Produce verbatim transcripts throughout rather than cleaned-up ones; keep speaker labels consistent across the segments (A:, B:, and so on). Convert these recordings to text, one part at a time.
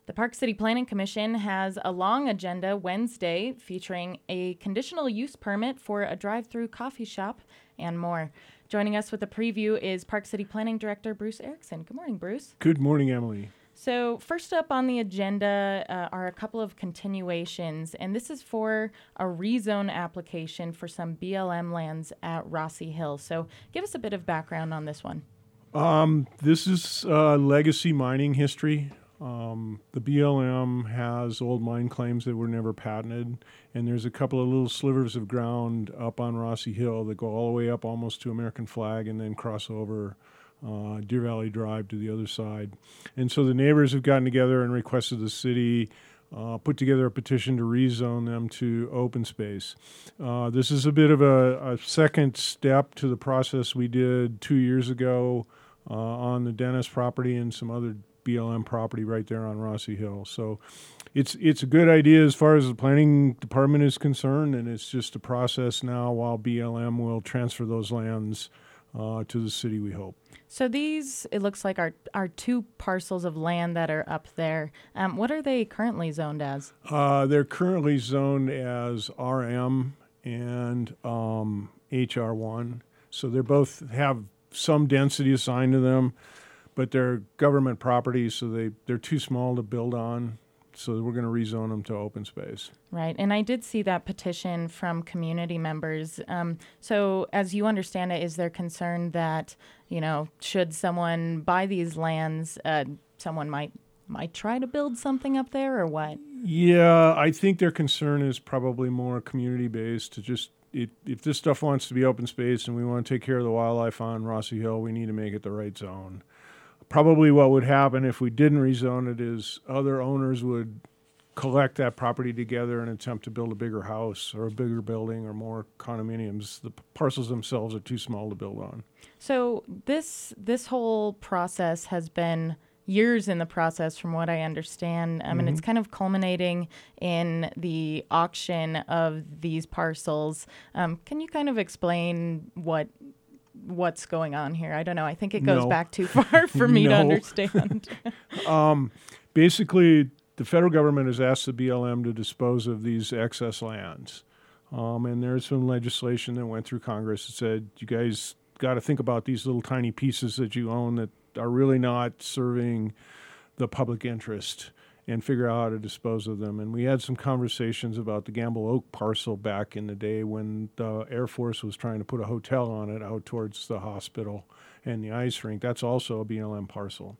A: The Park City Planning Commission has a long agenda Wednesday featuring a conditional use permit for a drive-through coffee shop and more. Joining us with a preview is Park City Planning Director Bruce Erickson. Good morning, Bruce.
B: Good morning, Emily.
A: So first up on the agenda uh, are a couple of continuations, and this is for a rezone application for some B L M lands at Rossi Hill. So give us a bit of background on this one.
B: Um, this is uh, legacy mining history. Um, the B L M has old mine claims that were never patented, and there's a couple of little slivers of ground up on Rossi Hill that go all the way up almost to American Flag and then cross over uh, Deer Valley Drive to the other side. And so the neighbors have gotten together and requested the city uh, put together a petition to rezone them to open space. Uh, this is a bit of a, a second step to the process we did two years ago uh, on the Dennis property and some other B L M property right there on Rossi Hill. So it's it's a good idea as far as the planning department is concerned, and it's just a process now while B L M will transfer those lands uh, to the city, we hope.
A: So these, it looks like, are, are two parcels of land that are up there. Um, what are they currently zoned as?
B: Uh, they're currently zoned as R M and um, H R one. So they both have some density assigned to them, but they're government properties, so they, they're too small to build on. So we're going to rezone them to open space.
A: Right. And I did see that petition from community members. Um, so as you understand it, is there concern that, you know, should someone buy these lands, uh, someone might might try to build something up there or what?
B: Yeah, I think their concern is probably more community-based to just, It, if this stuff wants to be open space and we want to take care of the wildlife on Rossi Hill, we need to make it the right zone. Probably what would happen if we didn't rezone it is other owners would collect that property together and attempt to build a bigger house or a bigger building or more condominiums. The parcels themselves are too small to build on.
A: So this this whole process has been years in the process, from what I understand. I mean,
B: Mm-hmm.
A: it's kind of culminating in the auction of these parcels. Um, can you kind of explain what what's going on here? I don't know. I think it goes
B: No.
A: back too far for me to
B: No.
A: understand.
B: Um, basically, the federal government has asked the B L M to dispose of these excess lands. Um, and there's some legislation that went through Congress that said, you guys got to think about these little tiny pieces that you own that are really not serving the public interest and figure out how to dispose of them. And we had some conversations about the Gamble Oak parcel back in the day when the Air Force was trying to put a hotel on it out towards the hospital and the ice rink. That's also a B L M parcel.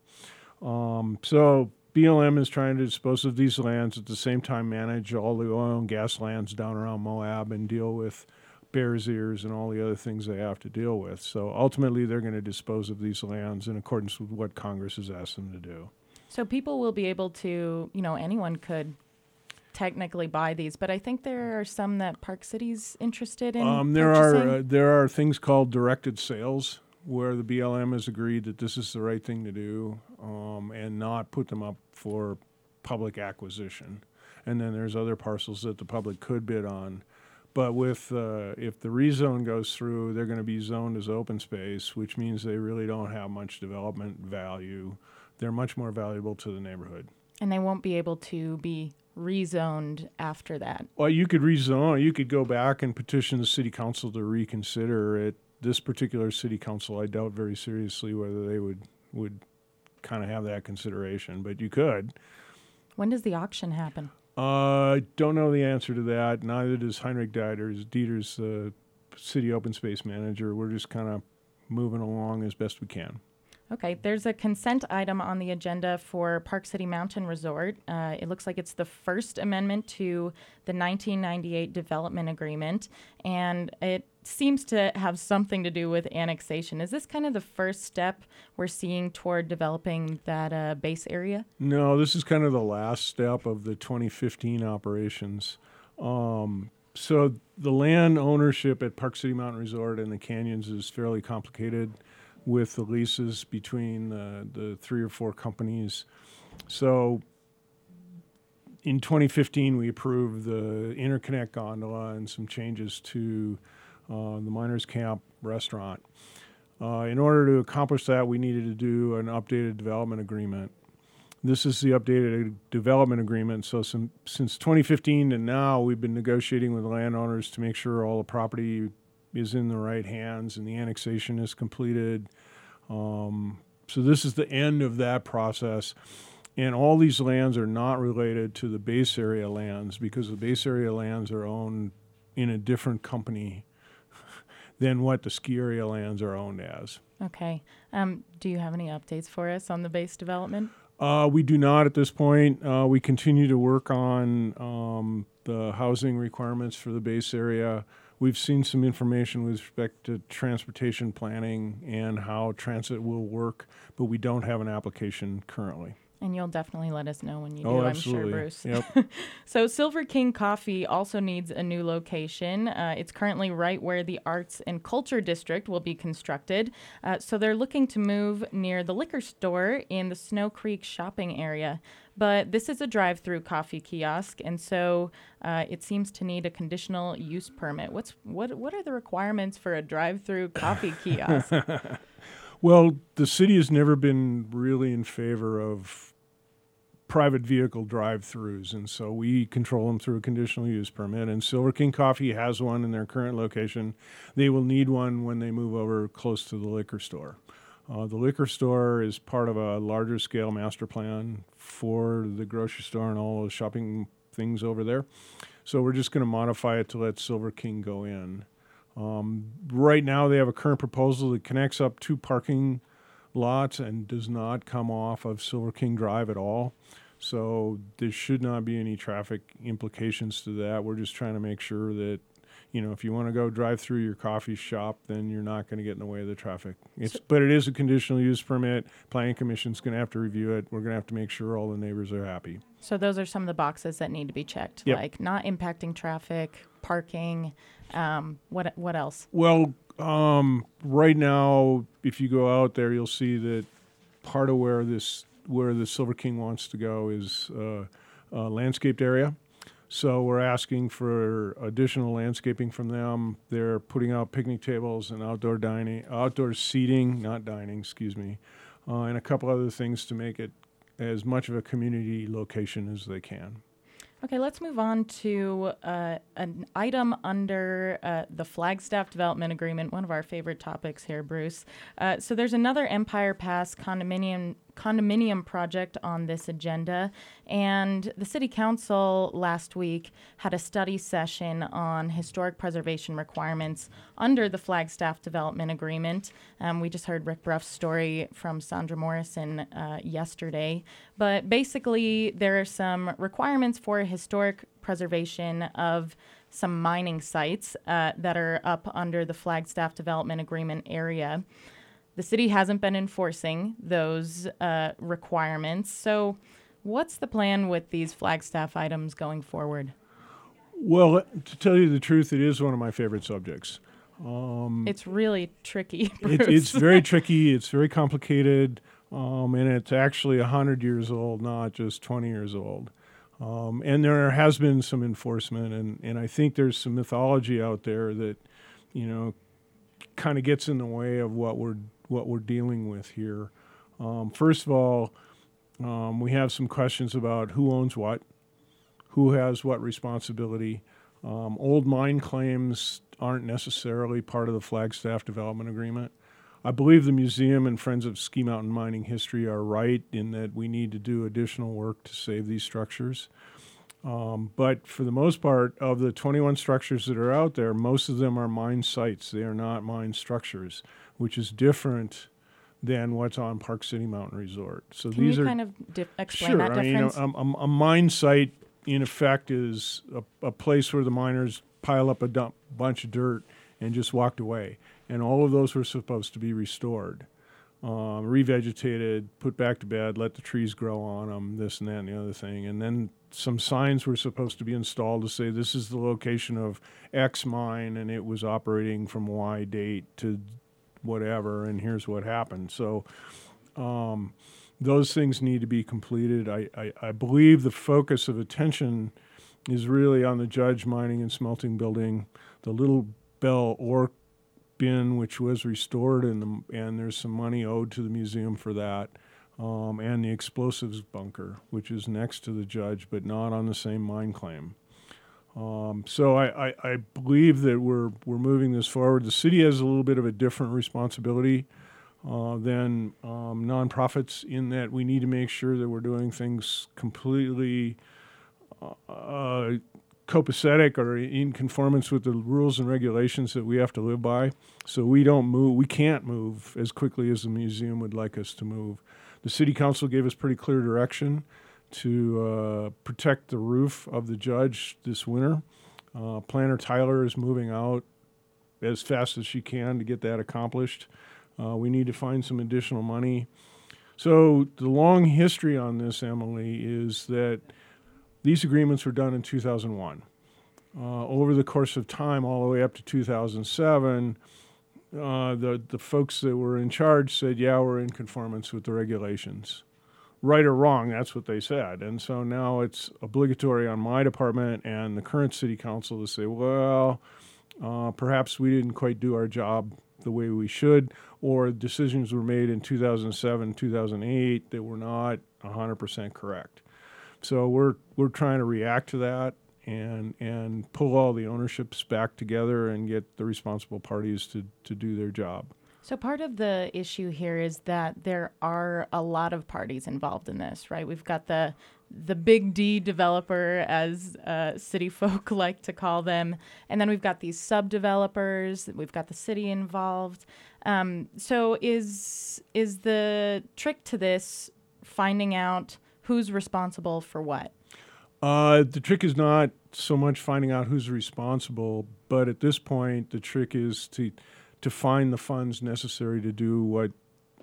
B: Um, so B L M is trying to dispose of these lands, at the same time manage all the oil and gas lands down around Moab and deal with Bears Ears and all the other things they have to deal with. So ultimately, they're going to dispose of these lands in accordance with what Congress has asked them to do.
A: So people will be able to, you know, anyone could technically buy these, but I think there are some that Park City's interested in
B: Um, there
A: purchasing.
B: are uh, there are things called directed sales where the B L M has agreed that this is the right thing to do um, and not put them up for public acquisition. And then there's other parcels that the public could bid on. But with uh, if the rezone goes through, they're going to be zoned as open space, which means they really don't have much development value. They're much more valuable to the neighborhood.
A: And they won't be able to be rezoned after that.
B: Well, you could rezone. You could go back and petition the city council to reconsider it. This particular city council, I doubt very seriously whether they would would kind of have that consideration, but you could.
A: When does the auction happen?
B: I uh, don't know the answer to that. Neither does Heinrich Dieters. Dieter's the city open space manager. We're just kind of moving along as best we can.
A: Okay, there's a consent item on the agenda for Park City Mountain Resort. Uh, it looks like it's the first amendment to the nineteen ninety-eight development agreement, and it seems to have something to do with annexation. Is this kind of the first step we're seeing toward developing that uh, base area?
B: No, this is kind of the last step of the twenty fifteen operations. Um, so the land ownership at Park City Mountain Resort and the canyons is fairly complicated with the leases between uh, the three or four companies. So in twenty fifteen, we approved the interconnect gondola and some changes to uh, the Miners Camp restaurant. Uh, in order to accomplish that, we needed to do an updated development agreement. This is the updated development agreement. So some, since twenty fifteen to now, we've been negotiating with landowners to make sure all the property is in the right hands and the annexation is completed. Um, so this is the end of that process. And all these lands are not related to the base area lands because the base area lands are owned in a different company than what the ski area lands are owned as.
A: Okay. Um, do you have any updates for us on the base development?
B: Uh, we do not at this point. Uh, we continue to work on um, the housing requirements for the base area. We've seen some information with respect to transportation planning and how transit will work, but we don't have an application currently.
A: And you'll definitely let us know when you do,
B: Oh,
A: I'm
B: absolutely.
A: sure, Bruce.
B: Yep.
A: So Silver King Coffee also needs a new location. Uh, it's currently right where the Arts and Culture District will be constructed. Uh, so they're looking to move near the liquor store in the Snow Creek shopping area. But this is a drive-through coffee kiosk, and so uh, it seems to need a conditional use permit. What's what? What are the requirements for a drive-through coffee kiosk?
B: Well, the city has never been really in favor of private vehicle drive-throughs, and so we control them through a conditional use permit. And Silver King Coffee has one in their current location. They will need one when they move over close to the liquor store. Uh, the liquor store is part of a larger scale master plan for the grocery store and all those shopping things over there. So we're just going to modify it to let Silver King go in. Um, right now they have a current proposal that connects up two parking lots and does not come off of Silver King Drive at all. So there should not be any traffic implications to that. We're just trying to make sure that, you know, if you want to go drive through your coffee shop, then you're not going to get in the way of the traffic. It's,
A: So,
B: but it is a conditional use permit. Planning Commission's going to have to review it. We're going to have to make sure all the neighbors are happy.
A: so those are some of the boxes that need to be checked,
B: Yep.
A: like not impacting traffic, parking. Um, what what else?
B: Well, um, right now, if you go out there, you'll see that part of where this where the Silver King wants to go is uh, a landscaped area. So we're asking for additional landscaping from them. They're putting out picnic tables and outdoor dining, outdoor seating, not dining, excuse me, uh, and a couple other things to make it as much of a community location as they can.
A: Okay, let's move on to uh, an item under uh, the Flagstaff Development Agreement, one of our favorite topics here, Bruce. Uh, so there's another Empire Pass condominium condominium project on this agenda, and the City Council last week had a study session on historic preservation requirements under the Flagstaff Development Agreement. Um, we just heard Rick Bruff's story from Sandra Morrison uh, yesterday, but basically there are some requirements for historic preservation of some mining sites uh, that are up under the Flagstaff Development Agreement area. The city hasn't been enforcing those uh, requirements. So what's the plan with these Flagstaff items going forward?
B: Well, to tell you the truth, it is one of my favorite subjects. Um,
A: It's really tricky,
B: it,
A: Bruce.
B: it's very tricky. It's very complicated. Um, and it's actually one hundred years old, not just twenty years old. Um, and there has been some enforcement. And, and I think there's some mythology out there that, you know, kind of gets in the way of what we're what we're dealing with here. Um, first of all, um, we have some questions about who owns what, who has what responsibility. Um, old mine claims aren't necessarily part of the Flagstaff Development Agreement. I believe the museum and Friends of Ski Mountain Mining History are right in that we need to do additional work to save these structures. Um, but for the most part, of the twenty-one structures that are out there, most of them are mine sites. They are not mine structures, which is different than what's on Park City Mountain Resort. So
A: Can
B: these
A: you
B: are
A: kind of di- explain
B: sure.
A: that
B: I mean,
A: difference?
B: a, a, a mine site, in effect, is a, a place where the miners pile up a dump, bunch of dirt and just walked away. And all of those were supposed to be restored, um, revegetated, put back to bed, let the trees grow on them, this and that and the other thing. And then some signs were supposed to be installed to say this is the location of X mine and it was operating from Y date to whatever, and here's what happened. So um, those things need to be completed. I, I, I believe the focus of attention is really on the Judge Mining and Smelting Building, the Little Bell ore bin, which was restored, and, the, and there's some money owed to the museum for that. um, and the explosives bunker, which is next to the judge, but not on the same mine claim. Um, so I, I, I believe that we're we're moving this forward. The city has a little bit of a different responsibility uh, than um, nonprofits in that we need to make sure that we're doing things completely uh, copacetic or in conformance with the rules and regulations that we have to live by. So we don't move, we can't move as quickly as the museum would like us to move. The city council gave us pretty clear direction to uh, protect the roof of the judge this winter. Uh, Planner Tyler is moving out as fast as she can to get that accomplished. Uh, we need to find some additional money. So the long history on this, Emily, is that these agreements were done in two thousand one. Uh, over the course of time, all the way up to two thousand seven, uh, the, the folks that were in charge said, yeah, we're in conformance with the regulations. Right or wrong, that's what they said. And so now it's obligatory on my department and the current city council to say, well, uh, perhaps we didn't quite do our job the way we should, or decisions were made in two thousand seven, two thousand eight that were not one hundred percent correct. So we're we're trying to react to that and and pull all the ownerships back together and get the responsible parties to, to do their job.
A: So part of the issue here is that there are a lot of parties involved in this, right? We've got the the big D developer, as uh, city folk like to call them, and then we've got these sub-developers. We've got the city involved. Um, so is is the trick to this finding out who's responsible for what?
B: Uh, the trick is not so much finding out who's responsible, but at this point, the trick is to to find the funds necessary to do what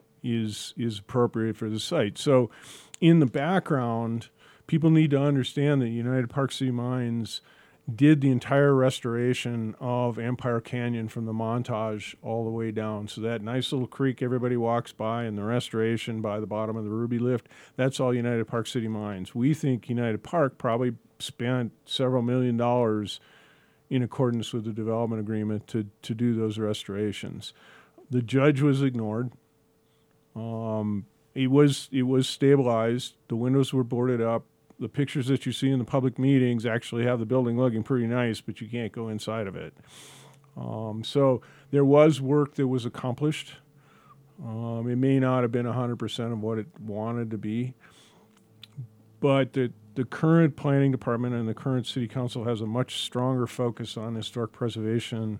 B: is is appropriate for the site. So in the background, people need to understand that United Park City Mines did the entire restoration of Empire Canyon from the Montage all the way down. So that nice little creek everybody walks by and the restoration by the bottom of the Ruby Lift, that's all United Park City Mines. We think United Park probably spent several million dollars in accordance with the development agreement to, to do those restorations. The judge was ignored. Um, it was it was stabilized. The windows were boarded up. The pictures that you see in the public meetings actually have the building looking pretty nice, but you can't go inside of it. Um, so there was work that was accomplished. Um, it may not have been one hundred percent of what it wanted to be, but the, the current planning department and the current city council has a much stronger focus on historic preservation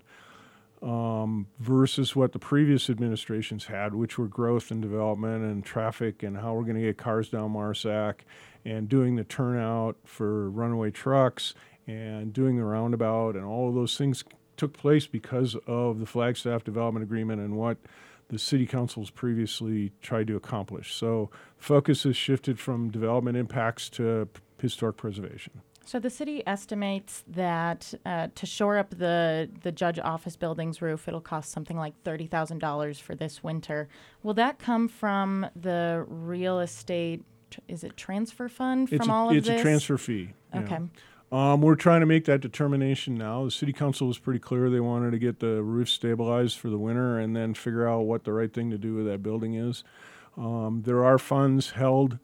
B: um, versus what the previous administrations had, which were growth and development and traffic and how we're going to get cars down Marsac and doing the turnout for runaway trucks and doing the roundabout, and all of those things took place because of the Flagstaff Development Agreement and what the city councils previously tried to accomplish. So focus has shifted from development impacts to p- historic preservation.
A: So the city estimates that uh, to shore up the, the judge office building's roof, it'll cost something like thirty thousand dollars for this winter. Will that come from the real estate, tr- is it transfer fund from
B: It's a,
A: all of
B: it's
A: this?
B: a transfer fee. yeah.
A: Okay.
B: Um, we're trying to make that determination now. The city council was pretty clear they wanted to get the roof stabilized for the winter and then figure out what the right thing to do with that building is. Um, there are funds held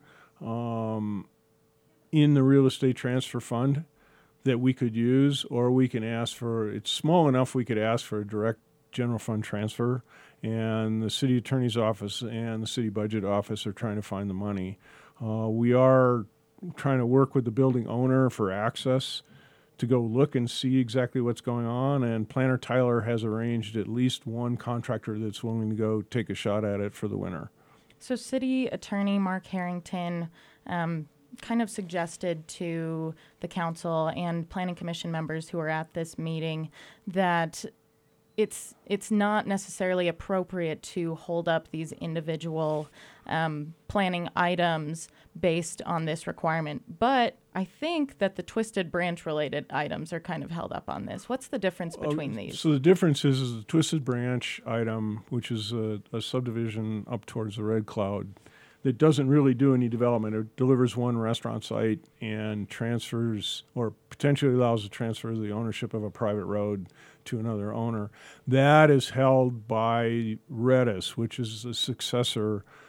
B: um, in the real estate transfer fund that we could use, or we can ask for, it's small enough we could ask for a direct general fund transfer, and the city attorney's office and the city budget office are trying to find the money. Uh, we are trying to work with the building owner for access to go look and see exactly what's going on, and Planner Tyler has arranged at least one contractor that's willing to go take a shot at it for the winter.
A: So City Attorney Mark Harrington um, kind of suggested to the council and planning commission members who are at this meeting that it's it's not necessarily appropriate to hold up these individual um, planning items based on this requirement. But I think that the Twisted Branch related items are kind of held up on this. What's the difference between
B: Uh,
A: these?
B: So the difference is, is the Twisted Branch item, which is a, a subdivision up towards the Red Cloud, that doesn't really do any development. It delivers one restaurant site and transfers, or potentially allows the transfer of the ownership of a private road to another owner. That is held by Redis, which is the successor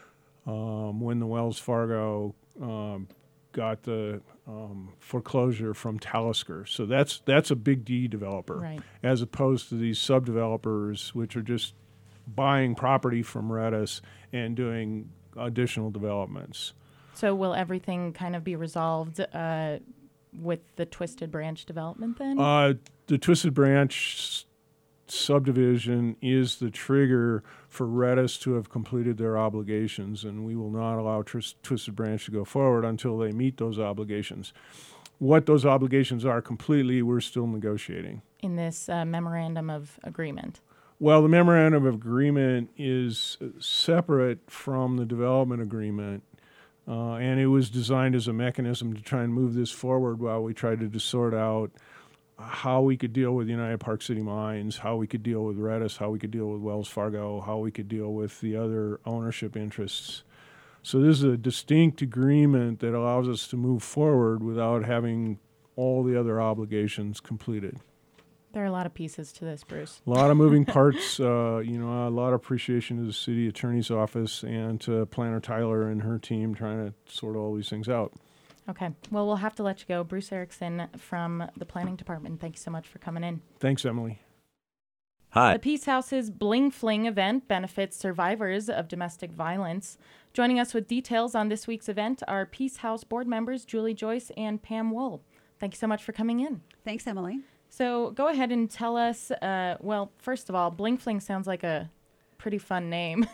B: um, when the Wells Fargo um, got the um, foreclosure from Talisker. So that's that's a big D developer,
A: Right.
B: as opposed to these sub-developers, which are just buying property from Redis and doing additional developments.
A: So will everything kind of be resolved uh, with the Twisted Branch development then?
B: Uh, the Twisted Branch subdivision is the trigger for Redis to have completed their obligations, and we will not allow Tris- Twisted Branch to go forward until they meet those obligations. What those obligations are completely, we're still negotiating.
A: In this uh, memorandum of agreement?
B: Well, the memorandum of agreement is separate from the development agreement, uh, and it was designed as a mechanism to try and move this forward while we tried to just sort out how we could deal with United Park City Mines, how we could deal with Redis, how we could deal with Wells Fargo, how we could deal with the other ownership interests. So this is a distinct agreement that allows us to move forward without having all the other obligations completed.
A: There are a lot of pieces to this, Bruce.
B: A lot of moving parts, uh, you know, a lot of appreciation to the city attorney's office and to Planner Tyler and her team trying to sort all these things out.
A: Okay. Well, we'll have to let you go. Bruce Erickson from the Planning Department, thank you so much for coming in.
B: Thanks, Emily.
C: Hi.
A: The Peace House's Bling Fling event benefits survivors of domestic violence. Joining us with details on this week's event are Peace House board members Julie Joyce and Pam Wool. Thank you so much for coming in.
D: Thanks, Emily.
A: So go ahead and tell us, uh, well, first of all, Bling Fling sounds like a pretty fun name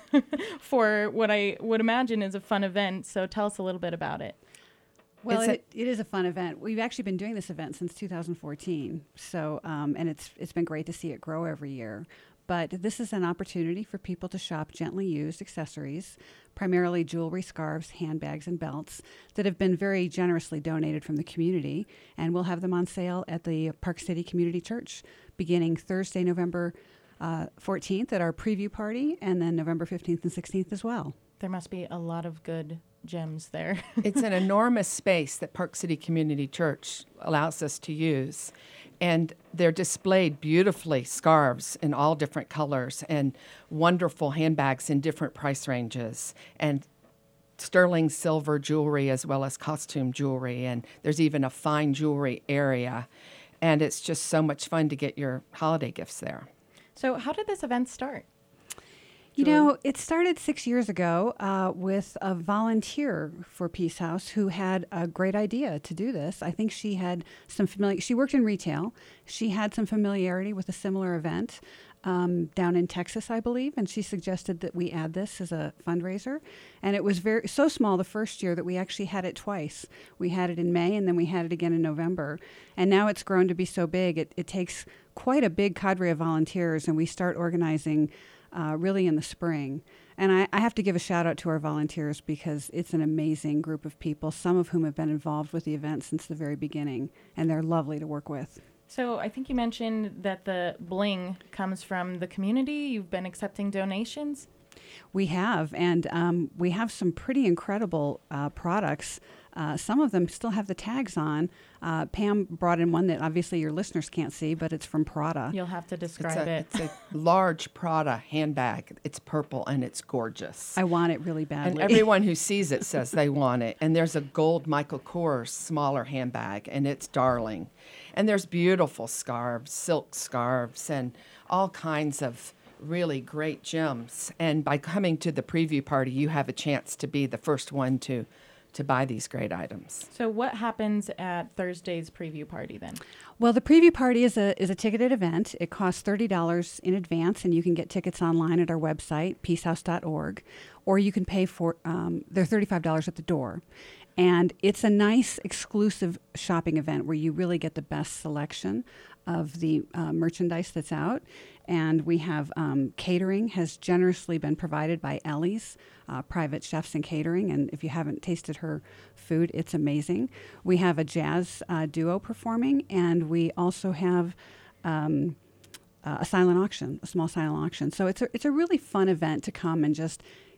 A: for what I would imagine is a fun event. So tell us a little bit about it.
D: Well,
A: It's a-
D: it, it is a fun event. We've actually been doing this event since two thousand fourteen. So, um, and it's it's been great to see it grow every year. But this is an opportunity for people to shop gently used accessories, primarily jewelry, scarves, handbags, and belts that have been very generously donated from the community. And we'll have them on sale at the Park City Community Church beginning Thursday, November uh, fourteenth at our preview party, and then November fifteenth and sixteenth as well.
A: There must be a lot of good gems there.
E: It's an enormous space that Park City Community Church allows us to use. And they're displayed beautifully, scarves in all different colors and wonderful handbags in different price ranges and sterling silver jewelry as well as costume jewelry. And there's even a fine jewelry area. And it's just so much fun to get your holiday gifts there.
A: So how did this event start?
D: You know, it started six years ago uh, with a volunteer for Peace House who had a great idea to do this. I think she had some familiar. She worked in retail. She had some familiarity with a similar event um, down in Texas, I believe, and she suggested that we add this as a fundraiser. And it was very so small the first year that we actually had it twice. We had it in May, and then we had it again in November. And now it's grown to be so big. It, it takes quite a big cadre of volunteers, and we start organizing Uh, really in the spring. And I, I have to give a shout out to our volunteers because it's an amazing group of people, some of whom have been involved with the event since the very beginning, and they're lovely to work with.
A: So I think you mentioned that the bling comes from the community. You've been accepting donations.
D: We have, and um, we have some pretty incredible uh, products. Uh, some of them still have the tags on. Uh, Pam brought in one that obviously your listeners can't see, but it's from Prada.
A: You'll have to
E: It's
A: describe
E: a,
A: it.
E: it's a large Prada handbag. It's purple and it's gorgeous.
D: I want it really
E: And
D: badly.
E: everyone who sees it says they want it. And there's a gold Michael Kors smaller handbag, and it's darling. And there's beautiful scarves, silk scarves, and all kinds of really great gems. And by coming to the preview party, you have a chance to be the first one to to buy these great items.
A: So what happens at Thursday's preview party then?
D: Well, the preview party is a is a ticketed event. It costs thirty dollars in advance, and you can get tickets online at our website, peacehouse dot org, or you can pay for, um, they're thirty-five dollars at the door. And it's a nice exclusive shopping event where you really get the best selection of the uh, merchandise that's out. And we have um, catering has generously been provided by Ellie's uh, Private Chefs and Catering. And if you haven't tasted her food, it's amazing. We have a jazz uh, duo performing, and we also have um, uh, a silent auction, a small silent auction. So it's a, it's a really fun event to come and just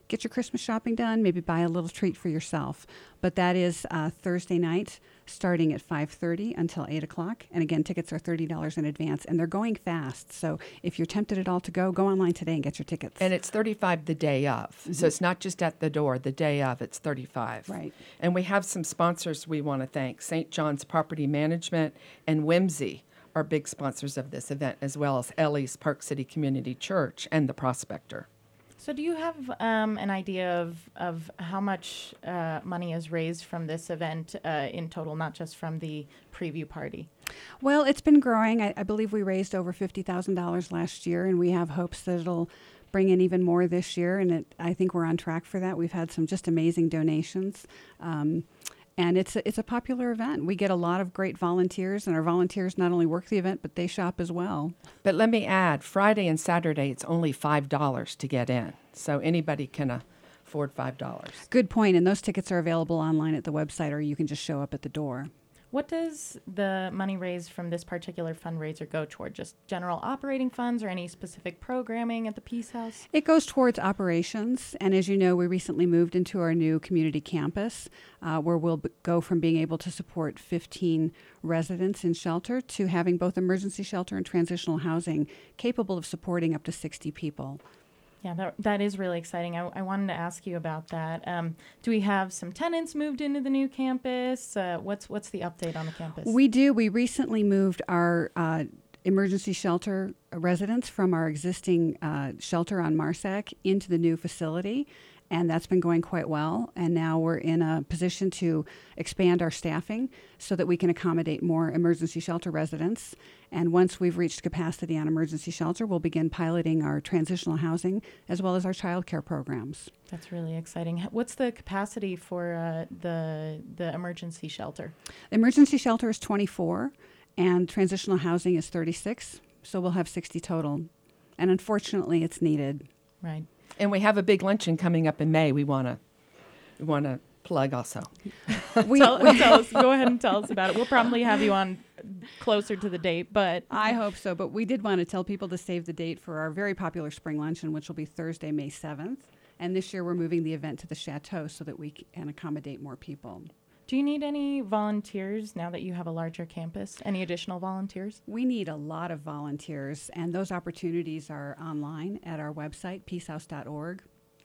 D: get your Christmas shopping done, maybe buy a little treat for yourself. But that is uh, Thursday night, starting at five thirty until eight o'clock. And again, tickets are thirty dollars in advance, and they're going fast. So if you're tempted at all to go, go online today and get your tickets.
E: And it's thirty-five dollars the day of. Mm-hmm. So it's not just at the door. The day of, it's thirty-five dollars.
D: Right.
E: And we have some sponsors we want to thank. Saint John's Property Management and Whimsy are big sponsors of this event, as well as Ellie's Park City Community Church and the Prospector.
A: So do you have um, an idea of, of how much uh, money is raised from this event uh, in total, not just from the preview party?
D: Well, it's been growing. I, I believe we raised over fifty thousand dollars last year, and we have hopes that it'll bring in even more this year, and it, I think we're on track for that. We've had some just amazing donations. Um, And it's a, it's a popular event. We get a lot of great volunteers, and our volunteers not only work the event, but they shop as well.
E: But let me add, Friday and Saturday, it's only five dollars to get in. So anybody can uh, afford five dollars.
D: Good point. And those tickets are available online at the website, or you can just show up at the door.
A: What does the money raised from this particular fundraiser go toward? Just general operating funds or any specific programming at the Peace House?
D: It goes towards operations. And as you know, we recently moved into our new community campus uh, where we'll b- go from being able to support fifteen residents in shelter to having both emergency shelter and transitional housing capable of supporting up to sixty people.
A: Yeah, that, that is really exciting. I, I wanted to ask you about that. Um, do we have some tenants moved into the new campus? Uh, what's what's the update on the campus?
D: We do. We recently moved our uh, emergency shelter residents from our existing uh, shelter on Marsac into the new facility, and that's been going quite well. And now we're in a position to expand our staffing so that we can accommodate more emergency shelter residents. And once we've reached capacity on emergency shelter, we'll begin piloting our transitional housing as well as our child care programs.
A: That's really exciting. H- What's the capacity for uh, the the emergency shelter?
D: Emergency shelter is twenty-four, and transitional housing is thirty-six. So we'll have sixty total. And unfortunately, it's needed.
A: Right.
E: And we have a big luncheon coming up in May. We want to we want to plug also.
D: We,
A: tell, tell us, go ahead and tell us about it. We'll probably have you on closer to the date, but
D: I hope so. But we did want to tell people to save the date for our very popular spring luncheon, which will be Thursday, May seventh. And this year we're moving the event to the Chateau so that we can accommodate more people.
A: do you need any volunteers now that you have a larger campus? Any additional volunteers?
D: We need a lot of volunteers, and those opportunities are online at our website, peace house dot org.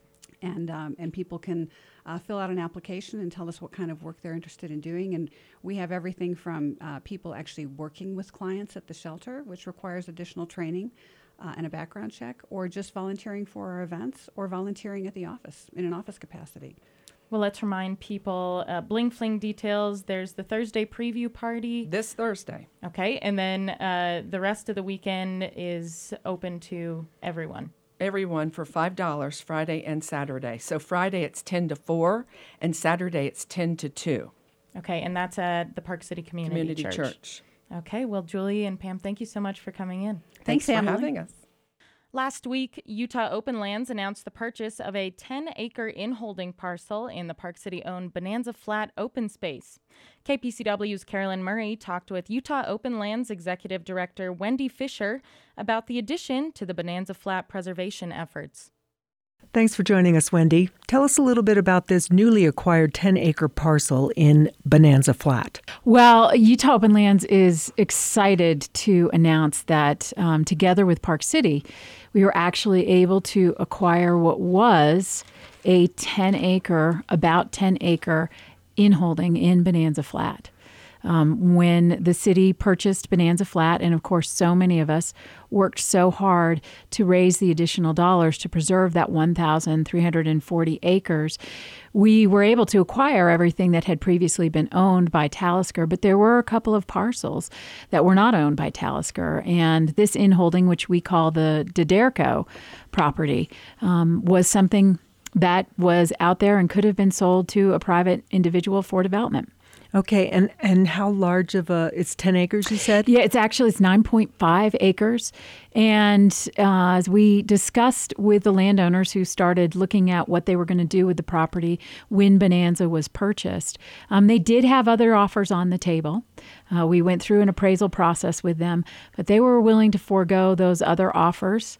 D: And um, and people can uh, fill out an application and tell us what kind of work they're interested in doing. And we have everything from uh, people actually working with clients at the shelter, which requires additional training uh, and a background check, or just volunteering for our events, or volunteering at the office in an office capacity.
A: Well, let's remind people, uh, Bling Fling details, there's the Thursday preview party.
E: This Thursday.
A: Okay, and then uh, the rest of the weekend is open to everyone.
E: Everyone for five dollars Friday and Saturday. So Friday it's ten to four, and Saturday it's ten to two.
A: Okay, and that's at the Park City Community,
E: Community
A: Church.
E: Church.
A: Okay, well, Julie and Pam, thank you so much for coming in.
D: Thanks,
E: Thanks for
D: Emily.
E: having us.
A: Last week, Utah Open Lands announced the purchase of a ten-acre in-holding parcel in the Park City-owned Bonanza Flat open space. K P C W's Carolyn Murray talked with Utah Open Lands Executive Director Wendy Fisher about the addition to the Bonanza Flat preservation efforts.
C: Thanks for joining us, Wendy. Tell us a little bit about this newly acquired ten-acre parcel in Bonanza Flat.
F: Well, Utah Open Lands is excited to announce that um, together with Park City, we were actually able to acquire what was a ten-acre, about ten-acre in-holding in Bonanza Flat. Um, when the city purchased Bonanza Flat, and of course so many of us worked so hard to raise the additional dollars to preserve that one thousand three hundred forty acres, we were able to acquire everything that had previously been owned by Talisker, but there were a couple of parcels that were not owned by Talisker, and this in-holding, which we call the Dederco property, um, was something that was out there and could have been sold to a private individual for development.
C: Okay, and, and how large of a, it's ten acres, you said?
F: Yeah, it's actually, it's nine point five acres. And uh, as we discussed with the landowners who started looking at what they were going to do with the property when Bonanza was purchased, um, they did have other offers on the table. Uh, we went through an appraisal process with them, but they were willing to forego those other offers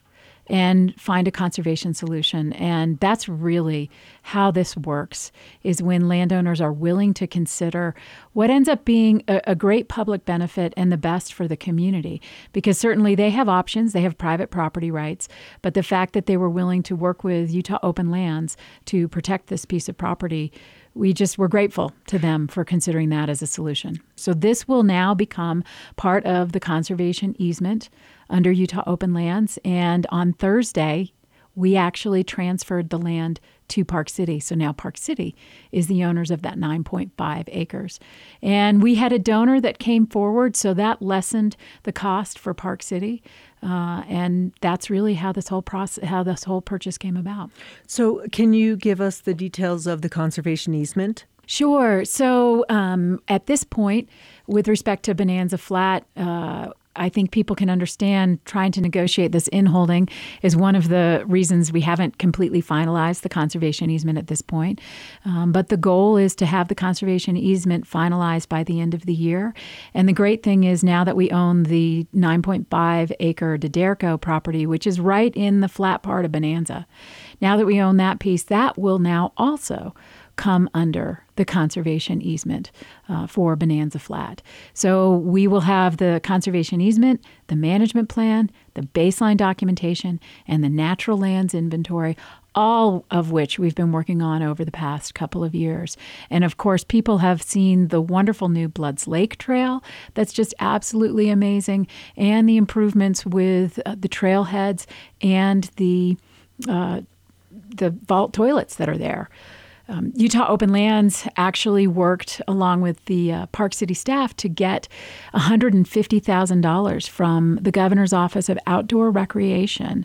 F: and find a conservation solution. And that's really how this works, is when landowners are willing to consider what ends up being a, a great public benefit and the best for the community. Because certainly they have options, they have private property rights, but the fact that they were willing to work with Utah Open Lands to protect this piece of property, we just were grateful to them for considering that as a solution. So this will now become part of the conservation easement under Utah Open Lands. And on Thursday, we actually transferred the land to Park City. So now Park City is the owners of that nine point five acres. And we had a donor that came forward, so that lessened the cost for Park City. Uh, and that's really how this whole process, how this whole purchase came about.
C: So can you give us the details of the conservation easement?
F: Sure. So um, at this point, with respect to Bonanza Flat, uh, I think people can understand trying to negotiate this in-holding is one of the reasons we haven't completely finalized the conservation easement at this point. Um, but the goal is to have the conservation easement finalized by the end of the year. And the great thing is now that we own the nine point five acre Dederco property, which is right in the flat part of Bonanza, now that we own that piece, that will now also come under the conservation easement uh, for Bonanza Flat. So we will have the conservation easement, the management plan, the baseline documentation, and the natural lands inventory, all of which we've been working on over the past couple of years. And of course, people have seen the wonderful new Bloods Lake Trail that's just absolutely amazing, and the improvements with uh, the trailheads and the uh, the vault toilets that are there. Um, Utah Open Lands actually worked along with the uh, Park City staff to get one hundred fifty thousand dollars from the Governor's Office of Outdoor Recreation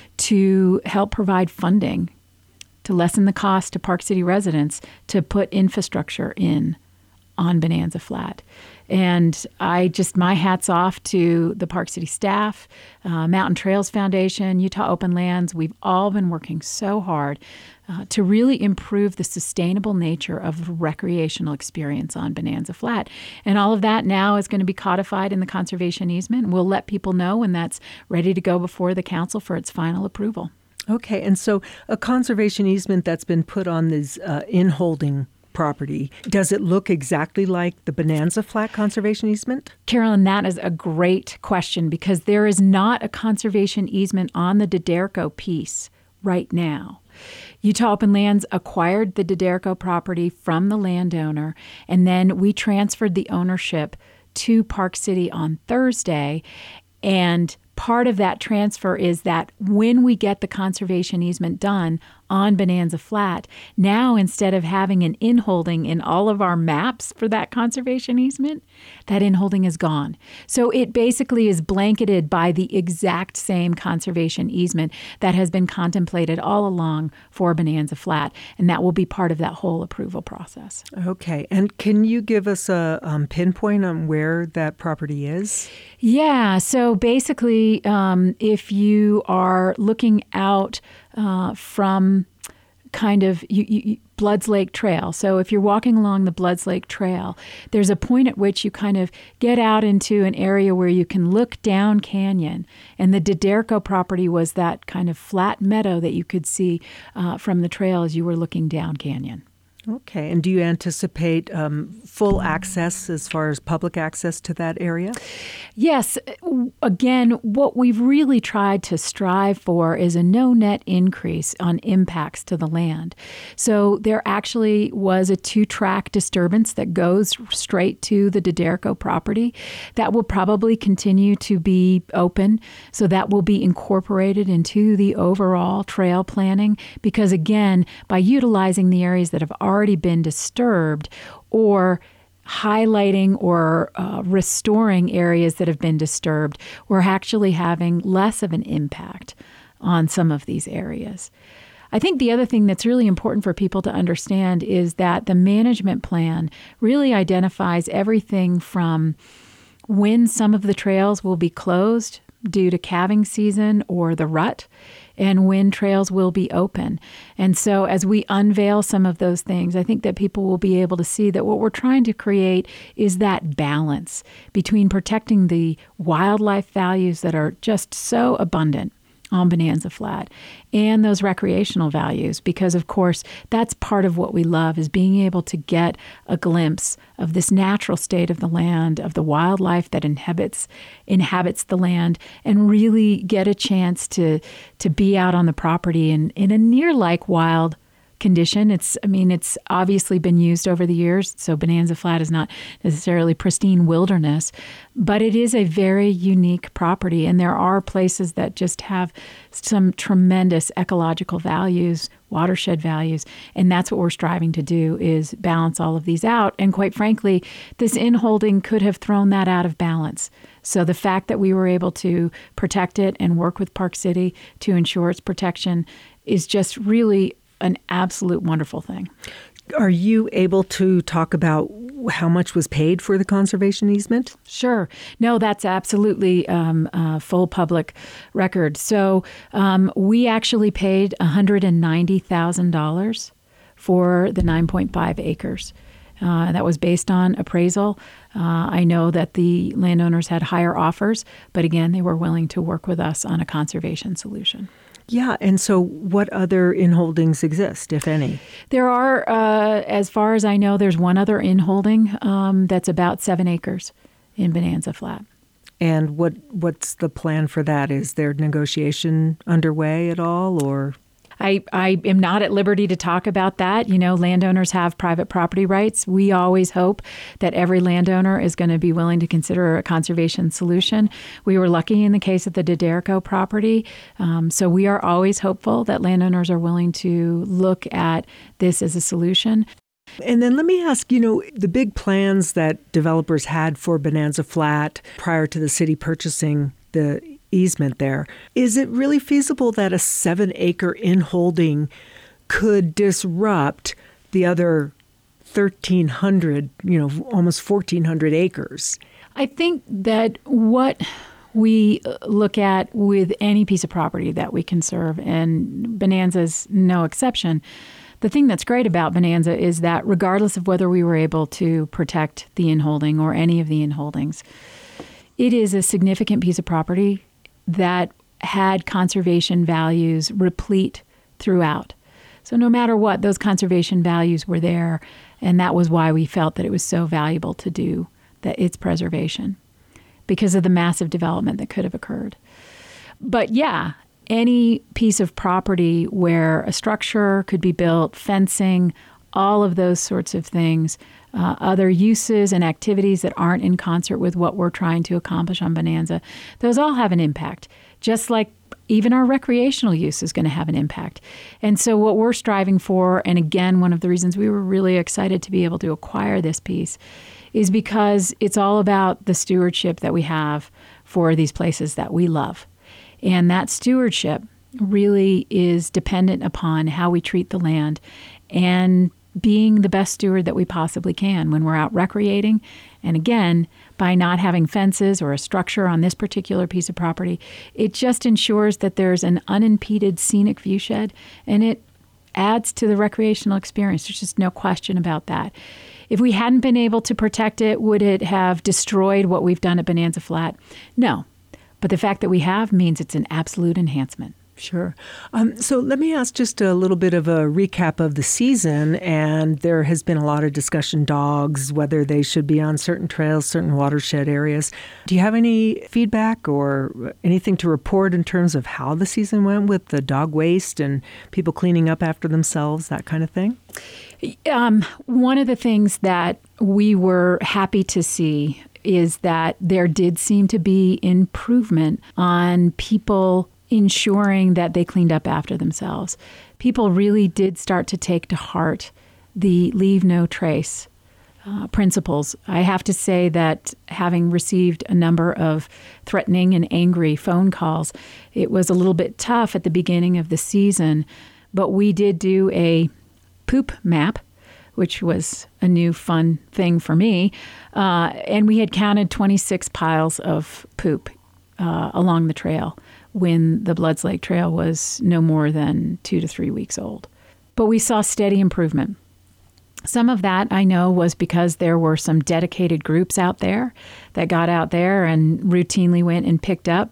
F: to help provide funding to lessen the cost to Park City residents to put infrastructure in on Bonanza Flat. And I just, my hat's off to the Park City staff, uh, Mountain Trails Foundation, Utah Open Lands. We've all been working so hard uh, to really improve the sustainable nature of recreational experience on Bonanza Flat. And all of that now is going to be codified in the conservation easement. We'll let people know when that's ready to go before the council for its final approval.
C: Okay, and so a conservation easement that's been put on this uh, in-holding property, does it look exactly like the Bonanza Flat conservation easement?
F: Carolyn, that is a great question because there is not a conservation easement on the Dederco piece right now. Utah Open Lands acquired the Dederco property from the landowner, and then we transferred the ownership to Park City on Thursday. And part of that transfer is that when we get the conservation easement done on Bonanza Flat, now instead of having an in-holding in all of our maps for that conservation easement, that in-holding is gone. So it basically is blanketed by the exact same conservation easement that has been contemplated all along for Bonanza Flat, and that will be part of that whole approval process.
C: Okay, and can you give us a um, pinpoint on where that property is?
F: Yeah, so basically, um, if you are looking out uh, from kind of you, you, Bloods Lake Trail. So if you're walking along the Bloods Lake Trail, there's a point at which you kind of get out into an area where you can look down canyon. And the Dederco property was that kind of flat meadow that you could see uh, from the trail as you were looking down canyon.
C: Okay. And do you anticipate um, full access as far as public access to that area?
F: Yes. Again, what we've really tried to strive for is a no net increase on impacts to the land. So there actually was a two-track disturbance that goes straight to the Dederco property. That will probably continue to be open. So that will be incorporated into the overall trail planning because, again, by utilizing the areas that have already already been disturbed or highlighting or uh, restoring areas that have been disturbed, we're actually having less of an impact on some of these areas. I think the other thing that's really important for people to understand is that the management plan really identifies everything from when some of the trails will be closed due to calving season or the rut, and when trails will be open. And so as we unveil some of those things, I think that people will be able to see that what we're trying to create is that balance between protecting the wildlife values that are just so abundant on Bonanza Flat, and those recreational values, because of course that's part of what we love, is being able to get a glimpse of this natural state of the land, of the wildlife that inhabits inhabits the land, and really get a chance to to be out on the property in, in a near like wild condition. It's, I mean, it's obviously been used over the years, so Bonanza Flat is not necessarily pristine wilderness, but it is a very unique property, and there are places that just have some tremendous ecological values, watershed values, and that's what we're striving to do, is balance all of these out. And quite frankly, this in-holding could have thrown that out of balance. So the fact that we were able to protect it and work with Park City to ensure its protection is just really an absolute wonderful thing.
C: Are you able to talk about how much was paid for the conservation easement?
F: Sure. No, that's absolutely um, uh, full public record. So um, we actually paid one hundred ninety thousand dollars for the nine point five acres. Uh, that was based on appraisal. Uh, I know that the landowners had higher offers, but again, they were willing to work with us on a conservation solution.
C: Yeah, and so what other in-holdings exist, if any?
F: There are, uh, as far as I know, there's one other in-holding um, that's about seven acres in Bonanza Flat.
C: And what what's the plan for that? Is there negotiation underway at all, or?
F: I, I am not at liberty to talk about that. You know, landowners have private property rights. We always hope that every landowner is going to be willing to consider a conservation solution. We were lucky in the case of the Doderico property. Um, so we are always hopeful that landowners are willing to look at this as a solution.
C: And then let me ask, you know, the big plans that developers had for Bonanza Flat prior to the city purchasing the easement there, is it really feasible that a seven acre in-holding could disrupt the other thirteen hundred, you know, almost fourteen hundred acres?
F: I think that what we look at with any piece of property that we conserve, and Bonanza's no exception, the thing that's great about Bonanza is that regardless of whether we were able to protect the in-holding or any of the in-holdings, it is a significant piece of property that had conservation values replete throughout. So no matter what, those conservation values were there, and that was why we felt that it was so valuable to do that its preservation, because of the massive development that could have occurred. But yeah, any piece of property where a structure could be built, fencing, all of those sorts of things, uh, other uses and activities that aren't in concert with what we're trying to accomplish on Bonanza, those all have an impact, just like even our recreational use is going to have an impact. And so what we're striving for, and again, one of the reasons we were really excited to be able to acquire this piece, is because it's all about the stewardship that we have for these places that we love. And that stewardship really is dependent upon how we treat the land and being the best steward that we possibly can when we're out recreating. And again, by not having fences or a structure on this particular piece of property, it just ensures that there's an unimpeded scenic viewshed, and it adds to the recreational experience. There's just no question about that. If we hadn't been able to protect it, would it have destroyed what we've done at Bonanza Flat? No. But the fact that we have means it's an absolute enhancement.
C: Sure. Um, so let me ask just a little bit of a recap of the season. And there has been a lot of discussion, dogs, whether they should be on certain trails, certain watershed areas. Do you have any feedback or anything to report in terms of how the season went with the dog waste and people cleaning up after themselves, that kind of thing?
F: Um, one of the things that we were happy to see is that there did seem to be improvement on people ensuring that they cleaned up after themselves. People really did start to take to heart the leave no trace uh, principles. I have to say that having received a number of threatening and angry phone calls, it was a little bit tough at the beginning of the season, but we did do a poop map, which was a new fun thing for me, uh, and we had counted twenty-six piles of poop uh, along the trail when the Bloods Lake Trail was no more than two to three weeks old. But we saw steady improvement. Some of that, I know, was because there were some dedicated groups out there that got out there and routinely went and picked up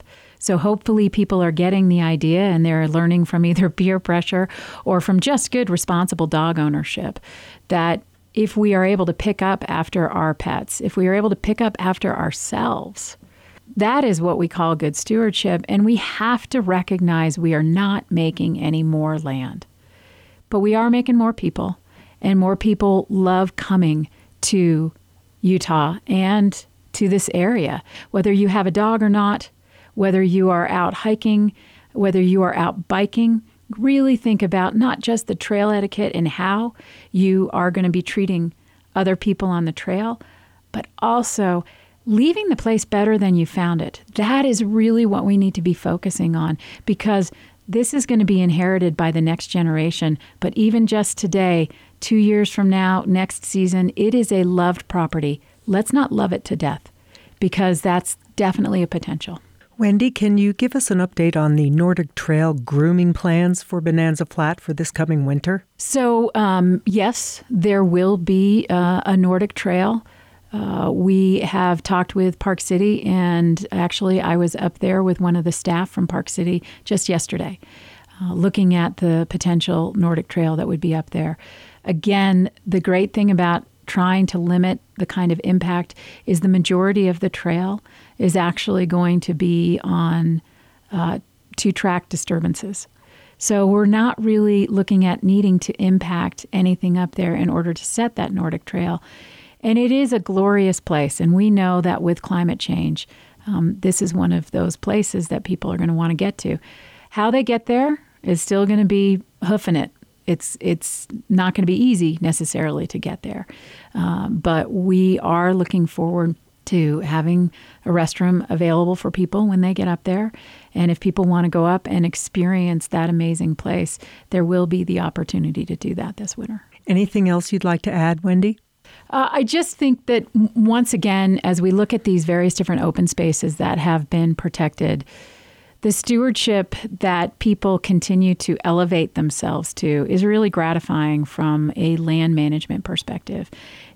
F: So hopefully people are getting the idea and they're learning from either peer pressure or from just good responsible dog ownership that if we are able to pick up after our pets, if we are able to pick up after ourselves, that is what we call good stewardship. And we have to recognize we are not making any more land, but we are making more people, and more people love coming to Utah and to this area. Whether you have a dog or not, whether you are out hiking, whether you are out biking, really think about not just the trail etiquette and how you are going to be treating other people on the trail, but also leaving the place better than you found it. That is really what we need to be focusing on, because this is going to be inherited by the next generation. But even just today, two years from now, next season, it is a loved property. Let's not love it to death, because that's definitely a potential.
C: Wendy, can you give us an update on the Nordic Trail grooming plans for Bonanza Flat for this coming winter?
F: So, um, yes, there will be uh, a Nordic Trail. Uh, we have talked with Park City, and actually I was up there with one of the staff from Park City just yesterday, uh, looking at the potential Nordic Trail that would be up there. Again, the great thing about trying to limit the kind of impact is the majority of the trail is actually going to be on uh, two-track disturbances. So we're not really looking at needing to impact anything up there in order to set that Nordic Trail. And it is a glorious place, and we know that with climate change, um, this is one of those places that people are going to want to get to. How they get there is still going to be hoofing it. It's it's not going to be easy necessarily to get there, um, but we are looking forward to having a restroom available for people when they get up there. And if people want to go up and experience that amazing place, there will be the opportunity to do that this winter.
C: Anything else you'd like to add, Wendy?
F: Uh, I just think that once again, as we look at these various different open spaces that have been protected, the stewardship that people continue to elevate themselves to is really gratifying from a land management perspective.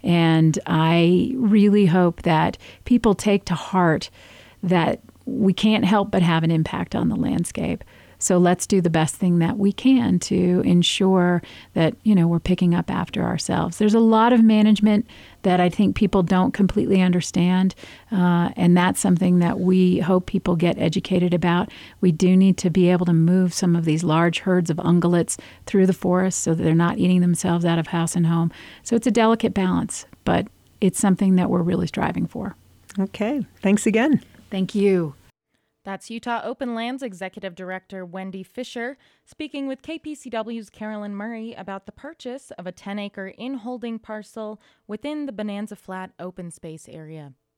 F: And I really hope that people take to heart that we can't help but have an impact on the landscape. So let's do the best thing that we can to ensure that, you know, we're picking up after ourselves. There's a lot of management that I think people don't completely understand, uh, and that's something that we hope people get educated about. We do need to be able to move some of these large herds of ungulates through the forest so that they're not eating themselves out of house and home. So it's a delicate balance, but it's something that we're really striving for.
C: Okay. Thanks again.
F: Thank you.
A: That's Utah Open Lands Executive Director Wendy Fisher speaking with K P C W's Carolyn Murray about the purchase of a ten-acre in-holding parcel within the Bonanza Flat open space area.